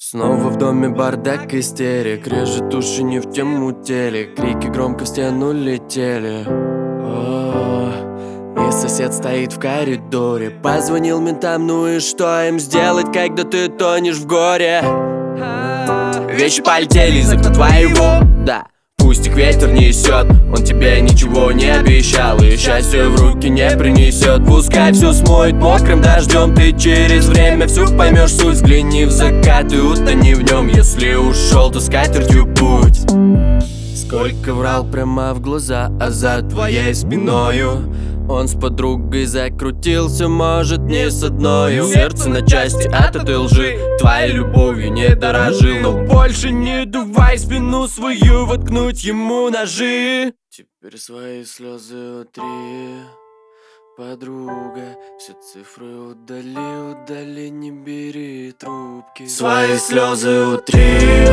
Снова в доме бардак, истерик. Режет уши, не в тему телек. Крики громко в стену летели. И сосед стоит в коридоре. Позвонил ментам, ну и что им сделать, когда ты тонешь в горе? Вещи полетели из окна твоего, да. Пусть их ветер несет, он тебе ничего не обещал и счастье в руки не принесет. Пускай все смоет мокрым дождем, ты через время всю поймешь суть. Взгляни в закат и утони в нем, если ушел, то с катертью путь. Сколько врал прямо в глаза, а за твоей спиною он с подругой закрутился, может, не с одною. Сердце на части от этой лжи, твоей любовью не дорожил. Но больше не давай спину свою воткнуть ему ножи. Теперь свои слезы утри, подруга. Все цифры удали, удали, не бери трубки. Свои слезы утри,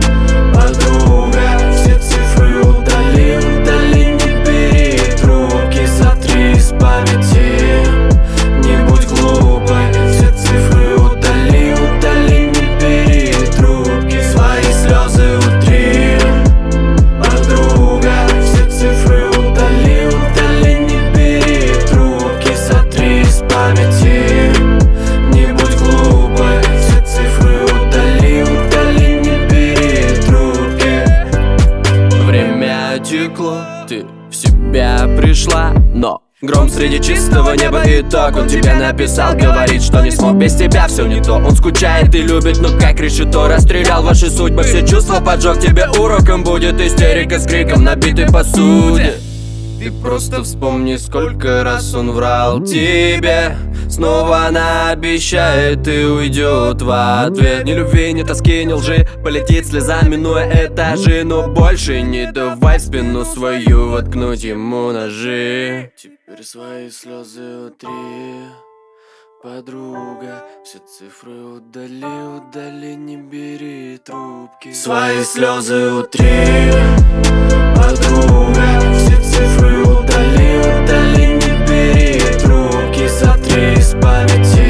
подруга. Все цифры удали, удали, не бери трубки. Сотри из памяти, не будь глупой. Все цифры удали, удали, не бери трубки. Свои слезы утри, подруга. Все цифры удали, удали, не бери трубки. Сотри из памяти, не будь глупой. Все цифры удали, удали, не бери трубки. Время текло, ты в себя пришла, но гром среди чистого неба, итог он тебе написал. Говорит, что не смог без тебя, все не то. Он скучает и любит, но как решето расстрелял ваши судьбы. Все чувства поджег, тебе уроком будет истерика с криком набитой посуде. Ты просто вспомни, сколько раз он врал тебе. Снова она обещает и уйдет в ответ. Ни любви, ни тоски, ни лжи, полетит слеза, минуя этажи. Но больше не давай в спину свою воткнуть ему ножи. Теперь свои слезы утри, подруга. Все цифры удали, удали, не бери трубки. Свои слезы утри, подруга. Все цифры удали, удали, не бери трубки. Сотри из памяти,